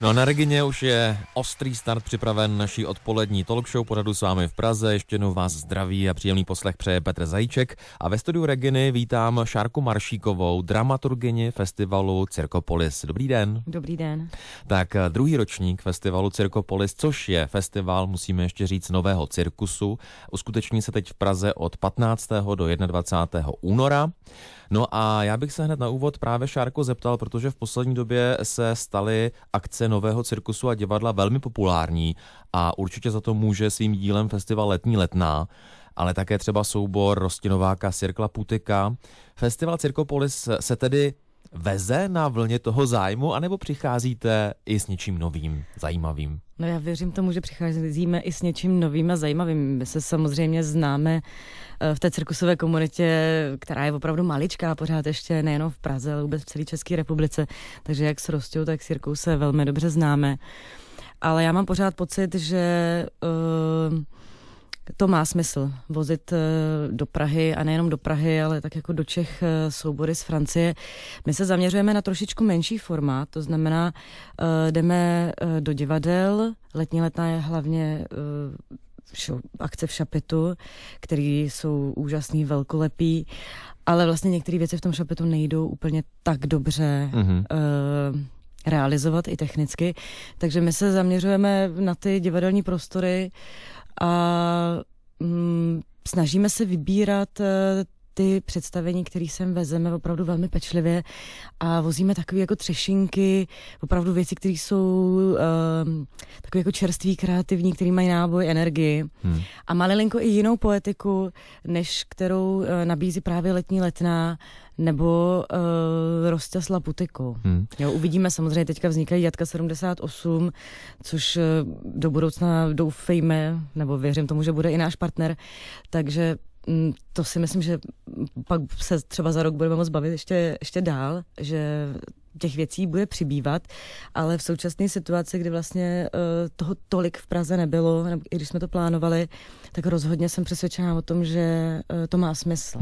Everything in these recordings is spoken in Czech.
No na Regině už je ostrý start připraven naší odpolední talk show pořadu s vámi v Praze. Ještě jednou vás zdraví a příjemný poslech přeje Petr Zajíček. A ve studiu Reginy vítám Šárku Maršíkovou, dramaturgyni festivalu Cirkopolis. Dobrý den. Dobrý den. Tak druhý ročník festivalu Cirkopolis, což je festival, musíme ještě říct, nového cirkusu. Uskuteční se teď v Praze od 15. do 21. února. No a já bych se hned na úvod právě, Šárko, zeptal, protože v poslední době se staly akce nového cirkusu a divadla velmi populární a určitě za to může svým dílem festival Letní letná, ale také třeba soubor Rostinováka Sirkla Putika. Festival Cirkopolis se tedy veze na vlně toho zájmu, anebo přicházíte i s něčím novým, zajímavým? No já věřím tomu, že přicházíme i s něčím novým a zajímavým. My se samozřejmě známe v té cirkusové komunitě, která je opravdu maličká, pořád ještě nejenom v Praze, ale vůbec v celé České republice. Takže jak s Rostou, tak s Jirkou se velmi dobře známe. Ale já mám pořád pocit, že to má smysl vozit do Prahy a nejenom do Prahy, ale tak jako do Čech soubory z Francie. My se zaměřujeme na trošičku menší formát, to znamená, jdeme do divadel. Letní letná je hlavně akce v Šapitu, který jsou úžasný, velkolepý, ale vlastně některé věci v tom Šapitu nejdou úplně tak dobře realizovat i technicky. Takže my se zaměřujeme na ty divadelní prostory a snažíme se vybírat ty představení, které sem vezeme opravdu velmi pečlivě a vozíme takové jako třešinky, opravdu věci, které jsou takové jako čerství, kreativní, které mají náboj, energii a malinko i jinou poetiku, než kterou nabízí právě Letní letná nebo Rostě s Putikou. Jo, uvidíme, samozřejmě teďka vznikají Jatka 78, což do budoucna doufejme, nebo věřím tomu, že bude i náš partner, takže to si myslím, že pak se třeba za rok budeme moct bavit ještě dál, že těch věcí bude přibývat, ale v současné situaci, kdy vlastně toho tolik v Praze nebylo, nebo i když jsme to plánovali, tak rozhodně jsem přesvědčená o tom, že to má smysl.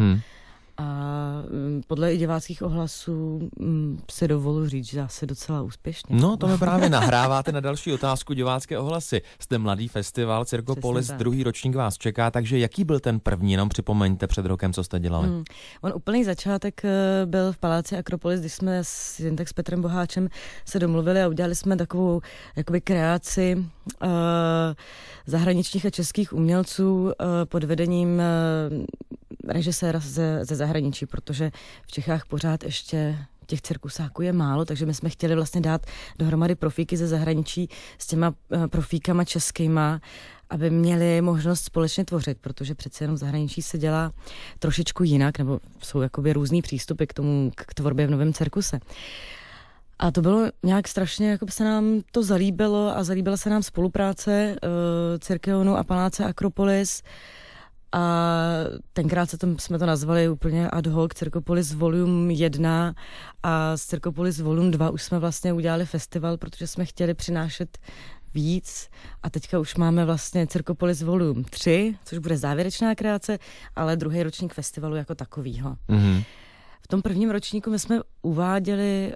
A podle i diváckých ohlasů si dovolu říct, že asi docela úspěšně. No, to mi právě nahráváte na další otázku, divácké ohlasy. Jste mladý festival, Cirkopolis, druhý ročník vás čeká, takže jaký byl ten první, jenom připomeňte před rokem, co jste dělali. On úplný začátek byl v Paláci Akropolis, když jsme s Petrem Boháčem se domluvili a udělali jsme takovou jakoby kreaci zahraničních a českých umělců pod vedením režiséra ze zahraničí, protože v Čechách pořád ještě těch cirkusáků je málo, takže my jsme chtěli vlastně dát dohromady profíky ze zahraničí s těma profíkama českýma, aby měli možnost společně tvořit, protože přece jenom v zahraničí se dělá trošičku jinak, nebo jsou jakoby různý přístupy k tvorbě v novém cirkuse. A to bylo nějak strašně, jako by se nám to zalíbilo a zalíbila se nám spolupráce Cirkeonu a Paláce Akropolis. A tenkrát jsme to nazvali úplně ad hoc Cirkopolis Volume 1 a z Cirkopolis Volume 2 už jsme vlastně udělali festival, protože jsme chtěli přinášet víc a teďka už máme vlastně Cirkopolis Volume 3, což bude závěrečná kreace, ale druhý ročník festivalu jako takovýho. V tom prvním ročníku my jsme uváděli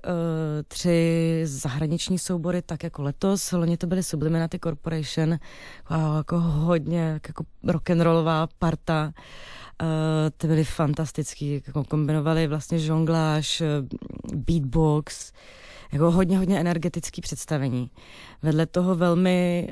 3 zahraniční soubory, tak jako letos. Loni to byly Subliminati Corporation, jako hodně jako rock'n'rollová parta. Ty byly fantastický, jako kombinovali vlastně žongláž, beatbox, jako hodně energetický představení. Vedle toho velmi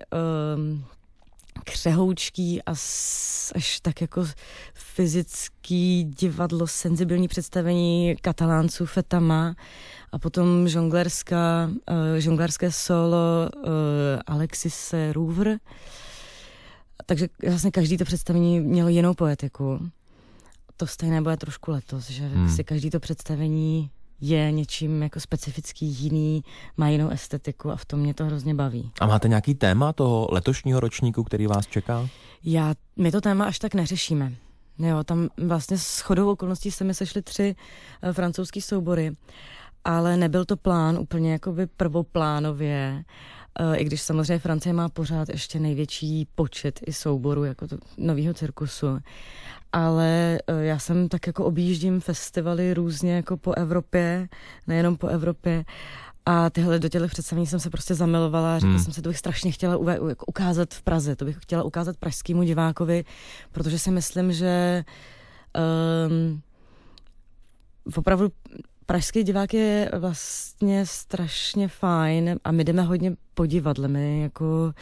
křehoučký a až tak jako fyzický divadlo, senzibilní představení Katalánců Fetama a potom žonglerské solo Alexise Rouvre. Takže vlastně každý to představení mělo jinou poetiku. To stejné bude trošku letos, že si každý to představení je něčím jako specifický jiný, má jinou estetiku a v tom mě to hrozně baví. A máte nějaký téma toho letošního ročníku, který vás čeká? My to téma až tak neřešíme. Jo, tam vlastně shodou okolností se mi sešly 3 francouzský soubory, ale nebyl to plán úplně jakoby prvoplánově, i když samozřejmě Francie má pořád ještě největší počet i souborů jako to novýho cirkusu. Ale já jsem tak jako objíždím festivaly různě jako po Evropě, nejenom po Evropě A do těchto představení jsem se prostě zamilovala a řekla jsem si, to bych strašně chtěla ukázat v Praze, to bych chtěla ukázat pražskému divákovi, protože si myslím, že opravdu pražský divák je vlastně strašně fajn a my jdeme hodně po divadle, my jako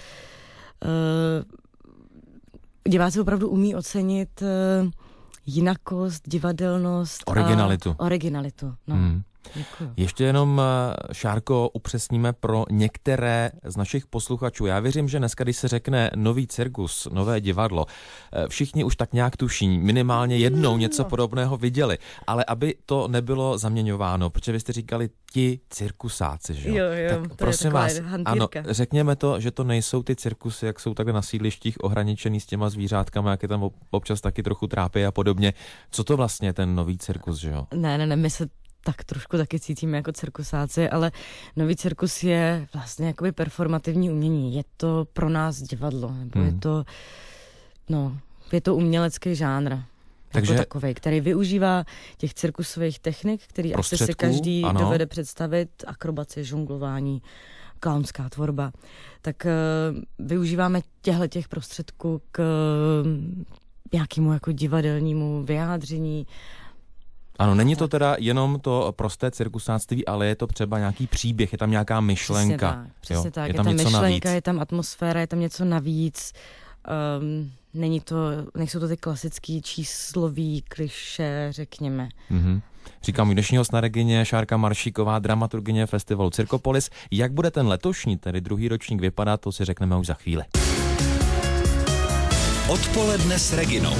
diváci opravdu umí ocenit jinakost, divadelnost originalitu, no. Děkuju. Ještě jenom, Šárko, upřesníme pro některé z našich posluchačů. Já věřím, že dneska, když se řekne nový cirkus, nové divadlo, všichni už tak nějak tuší, minimálně jednou něco podobného viděli, ale aby to nebylo zaměňováno, protože vy jste říkali ti cirkusáci, že jo? Tak prosím vás, ano, řekněme to, že to nejsou ty cirkusy, jak jsou takhle na sídlištích ohraničený s těma zvířátkama, jak je tam občas taky trochu trápí a podobně. Co to vlastně ten nový cirkus, že jo? Ne, my se tak trošku taky cítíme jako cirkusáci, ale nový cirkus je vlastně jakoby performativní umění. Je to pro nás divadlo, nebo je to umělecký žánr. Takže jako takovej, který využívá těch cirkusových technik, který asi si každý dovede představit, akrobacie, žonglování, klaunská tvorba. Tak využíváme těch prostředků k nějakému jako divadelnímu vyjádření. Ano, není to teda jenom to prosté cirkusáctví, ale je to třeba nějaký příběh, je tam nějaká myšlenka. Přesně tak. Je tam myšlenka, navíc. Je tam atmosféra, je tam něco navíc. Nejsou to ty klasický číslový klišé, řekněme. Říkám, dnešní host na Regině Šárka Maršíková, dramaturgyně festivalu Cirkopolis. Jak bude ten letošní, tedy druhý ročník vypadat, to si řekneme už za chvíli. Odpoledne s Reginou.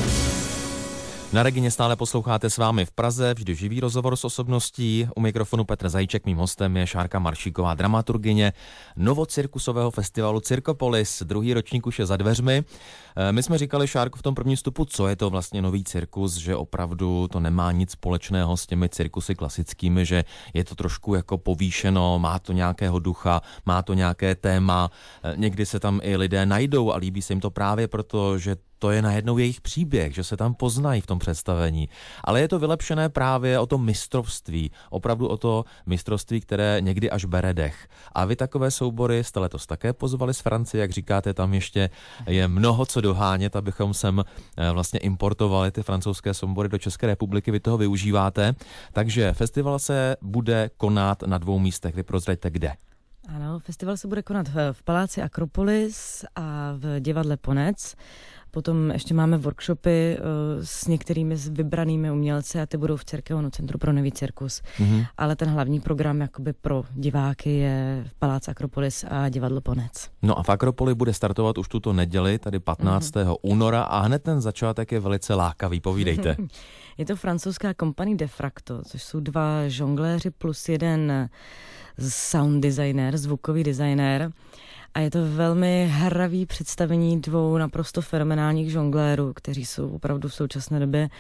Na Regině stále posloucháte s vámi v Praze, vždy živý rozhovor s osobností. U mikrofonu Petr Zajíček, mým hostem je Šárka Maršíková, dramaturgyně novocirkusového festivalu Cirkopolis. Druhý ročník už je za dveřmi. My jsme říkali, Šárko, v tom prvním vstupu, co je to vlastně nový cirkus, že opravdu to nemá nic společného s těmi cirkusy klasickými, že je to trošku jako povýšeno, má to nějakého ducha, má to nějaké téma, někdy se tam i lidé najdou a líbí se jim to právě proto, že to je najednou jejich příběh, že se tam poznají v tom představení. Ale je to vylepšené právě o to mistrovství, opravdu o to mistrovství, které někdy až bere dech. A vy takové soubory jste letos také pozvali z Francie, jak říkáte, tam ještě je mnoho co dohánět, abychom sem vlastně importovali ty francouzské soubory do České republiky, vy toho využíváte. Takže festival se bude konat na 2 místech, vy prozraďte kde. Ano, festival se bude konat v Paláci Akropolis a v divadle Ponec. Potom ještě máme workshopy s některými vybranými umělci a ty budou v Církevnom centru pro nový cirkus. Ale ten hlavní program jakoby pro diváky je v Paláci Akropolis a divadlo Ponec. No a v Akropoli bude startovat už tuto neděli, tady 15. února a hned ten začátek je velice lákavý, povídejte. Je to francouzská kompanie De Fracto, což jsou 2 žongléři plus 1 sound designer, zvukový designer. A je to velmi hravý představení 2 naprosto fenomenálních žonglérů, kteří jsou opravdu v současné době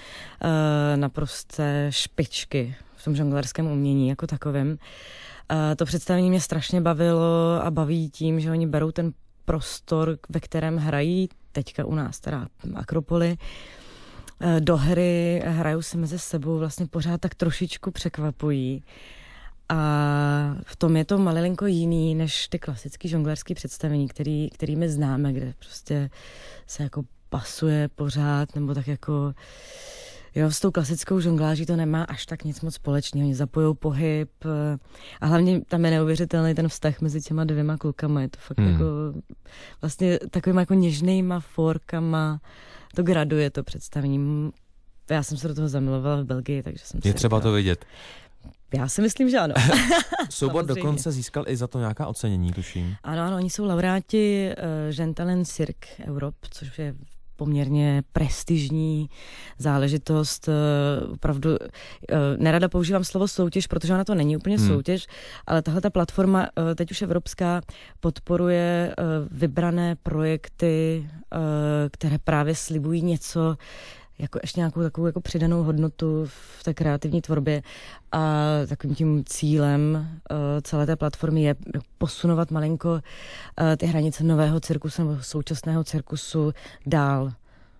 naprosté špičky v tom žonglérském umění jako takovém. To představení mě strašně bavilo a baví tím, že oni berou ten prostor, ve kterém hrají, teďka u nás teda Akropoli, do hry, hrajou se mezi sebou, vlastně pořád tak trošičku překvapují. A v tom je to malilinko jiný než ty klasický žonglérský představení, který my známe, kde prostě se jako pasuje pořád, nebo tak jako s tou klasickou žongláží to nemá až tak nic moc společného. Oni zapojou pohyb a hlavně tam je neuvěřitelný ten vztah mezi těma 2 klukama. Je to fakt jako vlastně takovýma jako něžnýma forkama. To graduje to představení. Já jsem se do toho zamilovala v Belgii, takže jsem je třeba to vidět. Já si myslím, že ano. Soubor dokonce získal i za to nějaká ocenění, tuším. Ano, oni jsou laureáti Jeune Talent Cirque Europe, což je poměrně prestižní záležitost. Opravdu nerada používám slovo soutěž, protože ona to není úplně soutěž, ale tahle ta platforma, teď už evropská, podporuje vybrané projekty, které právě slibují něco, jako ještě nějakou takovou jako přidanou hodnotu v té kreativní tvorbě a takovým tím cílem celé té platformy je posunovat malinko ty hranice nového cirkusu nebo současného cirkusu dál.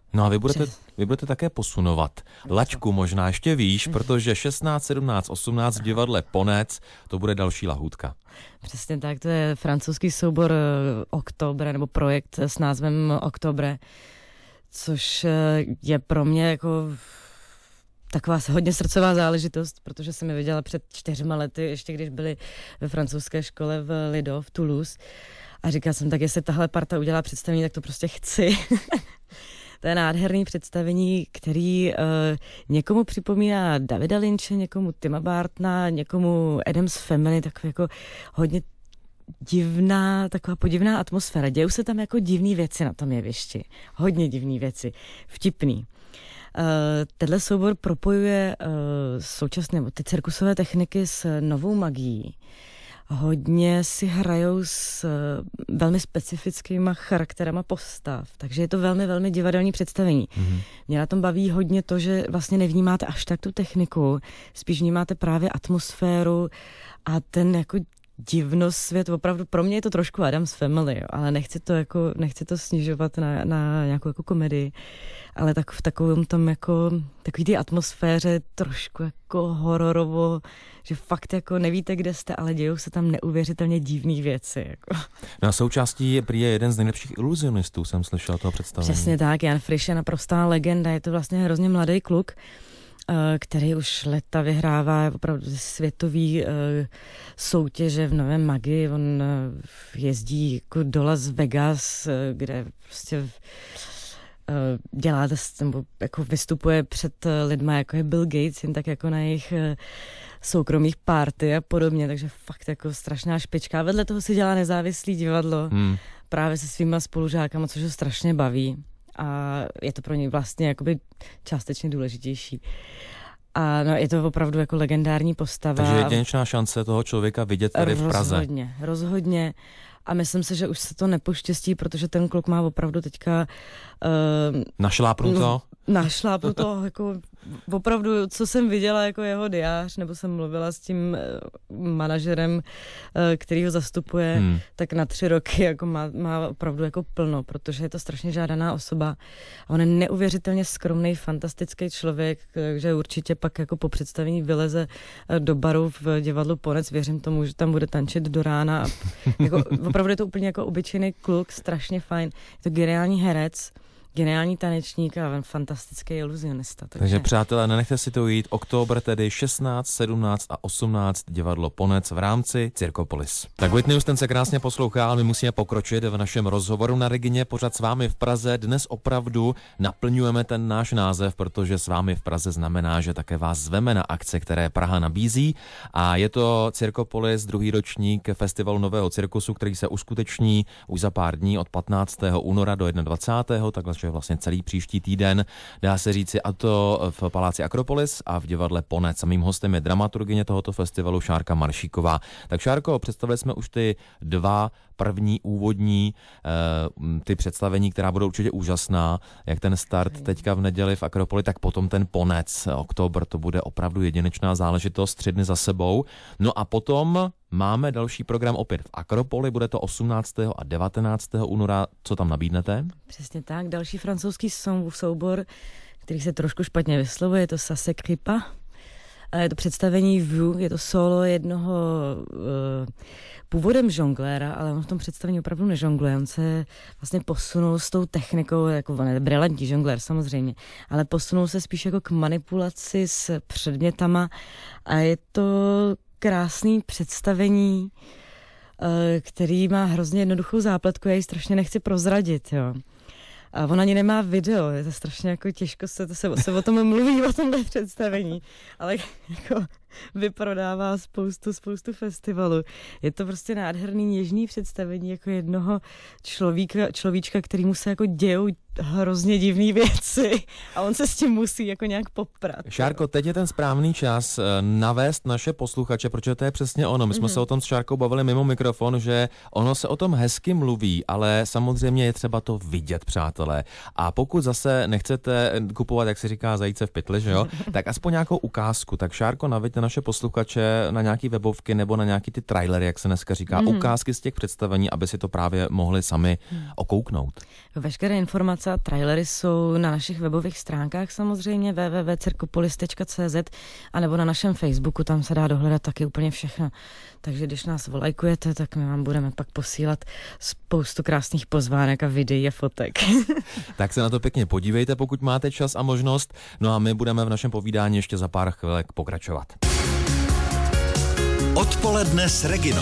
No a vy budete také posunovat laťku možná ještě výš, protože 16, 17, 18 v divadle Ponec, to bude další lahůdka. Přesně tak, to je francouzský soubor Oktobre, nebo projekt s názvem Oktobre, což je pro mě jako taková hodně srdcová záležitost, protože jsem je viděla před 4 lety, ještě když byli ve francouzské škole v Lido, v Toulouse. A říkala jsem, tak jestli tahle parta udělá představení, tak to prostě chci. To je nádherný představení, který někomu připomíná Davida Lynche, někomu Tima Burtona, někomu Addams Family, takový jako hodně divná, taková podivná atmosféra. Dějou se tam jako divný věci na tom jevišti. Hodně divný věci. Vtipný. Tenhle soubor propojuje současné ty cirkusové techniky s novou magií. Hodně si hrajou s velmi specifickýma charakterama postav, takže je to velmi, velmi divadelní představení. Mm-hmm. Mě na tom baví hodně to, že vlastně nevnímáte až tak tu techniku, spíš vnímáte právě atmosféru a ten jako divnosvět, opravdu pro mě je to trošku Addams Family, jo, ale nechci to snižovat na nějakou jako komedii, ale tak v takovém tom jako takový té atmosféře trošku jako hororovo, že fakt jako nevíte, kde jste, ale dějou se tam neuvěřitelně divné věci. Jako. No a součástí prý je jeden z nejlepších iluzionistů, jsem slyšel toho představení. Přesně tak, Jan Frisch je naprostá legenda, je to vlastně hrozně mladý kluk, který už leta vyhrává opravdu světový soutěže v nové magii. On jezdí jako do Las Vegas, kde prostě dělá, nebo jako vystupuje před lidma, jako je Bill Gates, jen tak jako na jejich soukromých party a podobně, takže fakt jako strašná špička. Vedle toho si dělá nezávislý divadlo právě se svýma spolužákama, což ho strašně baví. A je to pro něj vlastně jakoby částečně důležitější. A no, je to opravdu jako legendární postava. Takže jedinečná šance toho člověka vidět tady v Praze. Rozhodně. A myslím si, že už se to nepoštěstí, protože ten kluk má opravdu teďka... Našlápnuto? Našlápnuto, jako opravdu, co jsem viděla jako jeho diář, nebo jsem mluvila s tím manažerem, který ho zastupuje, tak na 3 roky jako má opravdu jako plno, protože je to strašně žádaná osoba. A on je neuvěřitelně skromný, fantastický člověk, takže určitě pak jako po představení vyleze do baru v divadlu Ponec. Věřím tomu, že tam bude tančit do rána. A jako, opravdu je to úplně jako obyčejný kluk, strašně fajn. Je to geniální herec, geniální tanečník a fantastický iluzionista. Takže přátelé, nenechte si to jít. Oktober tedy 16, 17 a 18 divadlo Ponec v rámci Cirkopolis. Tak Whitney Houston se krásně poslouchá, ale my musíme pokročit v našem rozhovoru na Regině. Pořád s vámi v Praze. Dnes opravdu naplňujeme ten náš název, protože s vámi v Praze znamená, že také vás zveme na akce, které Praha nabízí. A je to Cirkopolis, 2. ročník festivalu Nového cirkusu, který se uskuteční už za pár dní od 15. února do 21. takhle vlastně celý příští týden, dá se říci, a to v Paláci Akropolis a v divadle Ponec. A mým hostem je dramaturgyně tohoto festivalu Šárka Maršíková. Tak Šárko, představili jsme už ty 2 první úvodní ty představení, která budou určitě úžasná, jak ten start teďka v neděli v Akropoli, tak potom ten Ponec, oktober, to bude opravdu jedinečná záležitost, 3 dny za sebou. No a potom máme další program opět v Akropoli, bude to 18. a 19. února. Co tam nabídnete? Přesně tak, další francouzský soubor, který se trošku špatně vyslovuje, je to Ça s'écrit pas. Je to představení View, je to solo jednoho původem žongléra, ale on v tom představení opravdu nežongluje. On se vlastně posunul s tou technikou, jako on je brilantní žonglér samozřejmě, ale posunul se spíš jako k manipulaci s předmětama a je to krásný představení, který má hrozně jednoduchou zápletku, já ji strašně nechci prozradit, jo. A on ani nemá video, je to strašně jako těžko se o tom mluví, o tomhle představení, ale jako vyprodává spoustu festivalů. Je to prostě nádherný, něžný představení jako jednoho človíčka, kterýmu se jako dějou hrozně divné věci a on se s tím musí jako nějak poprat. Šárko, teď je ten správný čas navést naše posluchače, protože to je přesně ono. My jsme se o tom s Šárkou bavili mimo mikrofon, že ono se o tom hezky mluví, ale samozřejmě je třeba to vidět, přátelé. A pokud zase nechcete kupovat, jak se říká, zajíce v pytli, že jo, tak aspoň nějakou ukázku. Tak Šárko, naveď ty naše posluchače na nějaký webovky nebo na nějaký ty trailery, jak se dneska říká, ukázky z těch představení, aby si to právě mohli sami okouknout? Veškeré informace a trailery jsou na našich webových stránkách samozřejmě www.cirkopolis.cz a nebo na našem Facebooku, tam se dá dohledat taky úplně všechno. Takže když nás volajkujete, tak my vám budeme pak posílat spoustu krásných pozvánek a videí a fotek. Tak se na to pěkně podívejte, pokud máte čas a možnost. No a my budeme v našem povídání ještě za pár chvilek pokračovat. Odpoledne s Reginou.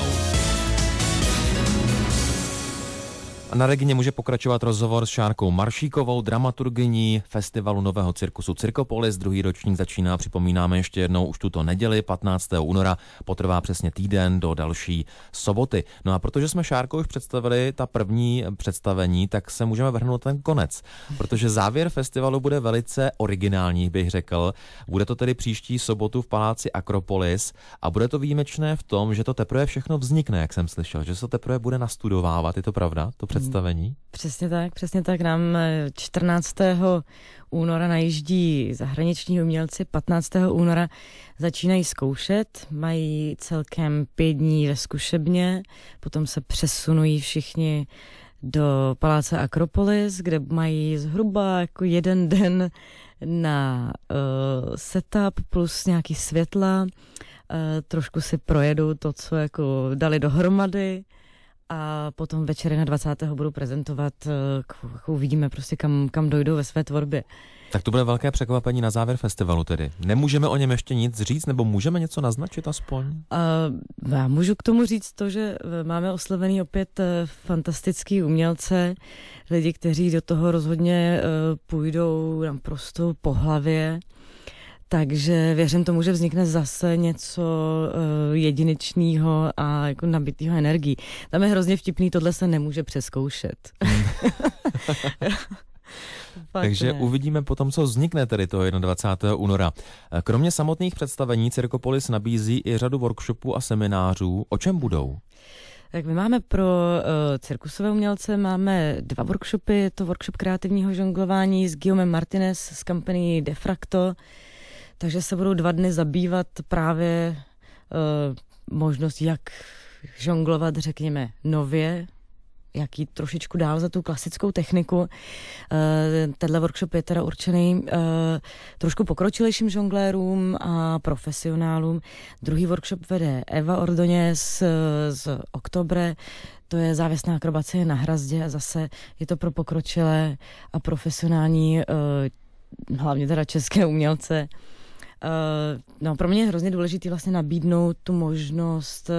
Na Regině může pokračovat rozhovor s Šárkou Maršíkovou, dramaturgyní festivalu nového cirkusu Cirkopolis. Druhý ročník začíná, připomínáme ještě jednou, už tuto neděli, 15. února, potrvá přesně týden do další soboty. No a protože jsme Šárkou už představili ta první představení, tak se můžeme vrhnout ten konec, protože závěr festivalu bude velice originální, bych řekl. Bude to tedy příští sobotu v paláci Akropolis a bude to výjimečné v tom, že to teprve všechno vznikne, jak jsem slyšel, že se to teprve bude nastudovávat, je to pravda? To představení? Přesně tak. Nám 14. února najíždí zahraniční umělci, 15. února začínají zkoušet, mají celkem 5 dní ve zkušebně, potom se přesunují všichni do paláce Akropolis, kde mají zhruba jako 1 den na setup plus nějaký světla, trošku si projedou to, co jako dali dohromady, a potom večer na 20. budou prezentovat, uvidíme prostě kam dojdou ve své tvorbě. Tak to bude velké překvapení na závěr festivalu tedy. Nemůžeme o něm ještě nic říct, nebo můžeme něco naznačit aspoň? Já můžu k tomu říct to, že máme oslovený opět fantastický umělce, lidi, kteří do toho rozhodně půjdou naprosto po hlavě. Takže věřím tomu, že vznikne zase něco jedinečného a jako nabitého energií. Tam je hrozně vtipný, tohle se nemůže přezkoušet. Takže uvidíme potom, co vznikne tedy toho 21. února. Kromě samotných představení Cirkopolis nabízí i řadu workshopů a seminářů. O čem budou? Tak my máme pro cirkusové umělce máme 2 workshopy. Je to workshop kreativního žonglování s Guillaumem Martinez z company Defracto. Takže se budou 2 dny zabývat právě možnost, jak žonglovat, řekněme, nově, jak jít trošičku dál za tu klasickou techniku. Tenhle workshop je teda určený trošku pokročilejším žonglérům a profesionálům. Druhý workshop vede Eva Ordoněz z Oktobre. To je závěsná akrobacie na hrazdě a zase je to pro pokročilé a profesionální, hlavně teda české umělce. Pro mě je hrozně důležité vlastně nabídnout tu možnost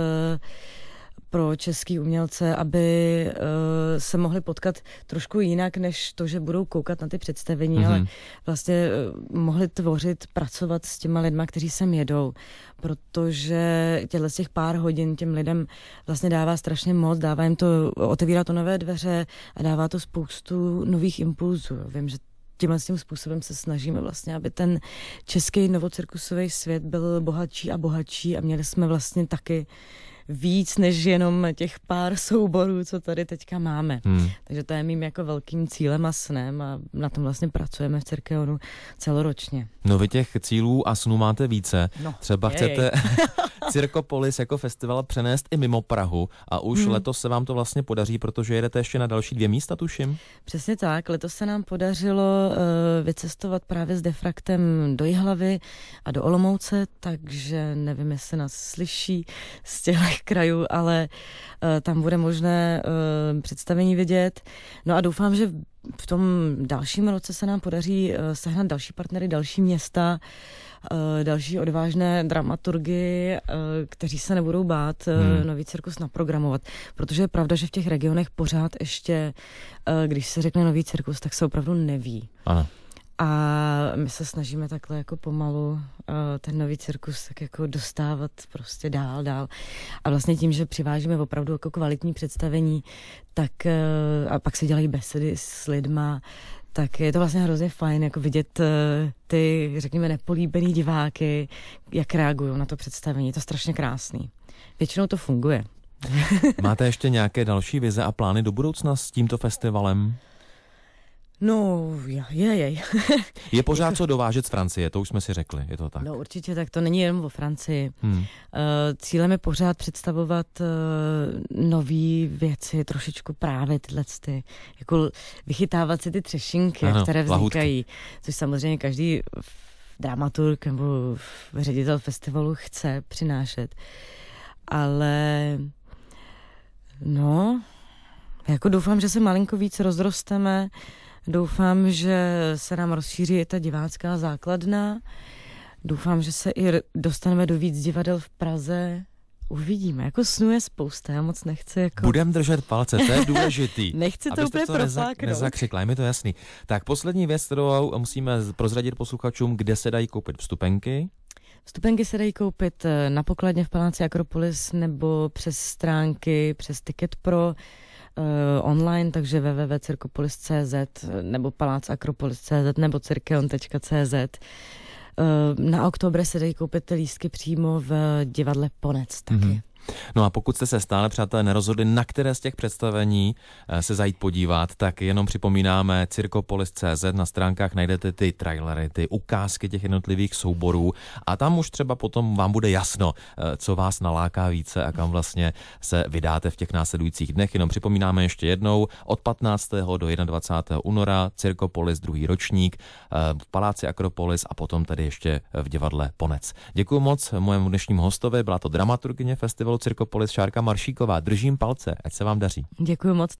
pro český umělce, aby se mohli potkat trošku jinak, než to, že budou koukat na ty představení, ale vlastně mohli tvořit, pracovat s těma lidma, kteří sem jedou, protože z těch pár hodin těm lidem vlastně dává strašně moc, dává jim to, otevírá to nové dveře a dává to spoustu nových impulzů. Vím, že tímhle tím způsobem se snažíme vlastně, aby ten český novocirkusový svět byl bohatší a bohatší a měli jsme vlastně taky víc než jenom těch pár souborů, co tady teďka máme. Takže to je mým jako velkým cílem a snem a na tom vlastně pracujeme v Cirkeonu celoročně. No vy těch cílů a snů máte více. Třeba chcete Cirkopolis jako festival přenést i mimo Prahu a už letos se vám to vlastně podaří, protože jedete ještě na další 2 místa, tuším? Přesně tak. Letos se nám podařilo vycestovat právě s Defraktem do Jihlavy a do Olomouce, takže nevím, jestli nás slyší z těch krajů, ale tam bude možné představení vidět. No a doufám, že v tom dalším roce se nám podaří sehnat další partnery, další města, další odvážné dramaturgy, kteří se nebudou bát nový cirkus naprogramovat. Protože je pravda, že v těch regionech pořád ještě, když se řekne nový cirkus, tak se opravdu neví. Ano. A my se snažíme takhle jako pomalu ten nový cirkus tak jako dostávat prostě dál. A vlastně tím, že přivážíme opravdu jako kvalitní představení, tak a pak se dělají besedy s lidma, tak je to vlastně hrozně fajn jako vidět ty, řekněme, nepolíbený diváky, jak reagují na to představení. Je to strašně krásný. Většinou to funguje. Máte ještě nějaké další vize a plány do budoucna s tímto festivalem? No, jej. Je pořád co dovážet z Francie, to už jsme si řekli, je to tak? No určitě, tak to není jen o Francii. Cílem je pořád představovat nové věci, trošičku právě tyhle, jako vychytávat si ty třešinky, které vznikají, což samozřejmě každý dramaturg nebo ředitel festivalu chce přinášet. Ale no, jako doufám, že se malinko víc rozrosteme, doufám, že se nám rozšíří i ta divácká základna, doufám, že se i dostaneme do víc divadel v Praze. Uvidíme, jako snů je spousta, já moc nechci jako... Budem držet palce, to je důležitý. Nechci to úplně propláknout. Nezakřikla, je mi to jasný. Tak poslední věc, kterou musíme prozradit posluchačům, kde se dají koupit vstupenky. Vstupenky se dají koupit na pokladně v Paláci Akropolis nebo přes stránky, přes Ticket Pro, online, takže www.cirkopolis.cz nebo palácakropolis.cz nebo cirkeon.cz. Na oktober se dají koupit lístky přímo v divadle Ponec taky. No a pokud jste se stále, přátelé, nerozhodli, na které z těch představení se zajít podívat, tak jenom připomínáme cirkopolis.cz, na stránkách najdete ty trailery, ty ukázky těch jednotlivých souborů a tam už třeba potom vám bude jasno, co vás naláká více a kam vlastně se vydáte v těch následujících dnech. Jenom připomínáme ještě jednou, od 15. do 21. února Cirkopolis 2. ročník v Paláci Akropolis a potom tedy ještě v divadle Ponec. Děkuji moc mojemu dnešnímu hostovi, byla to dramaturgyně festivalu Cirkopolis Šárka Maršíková. Držím palce, ať se vám daří. Děkuji moc.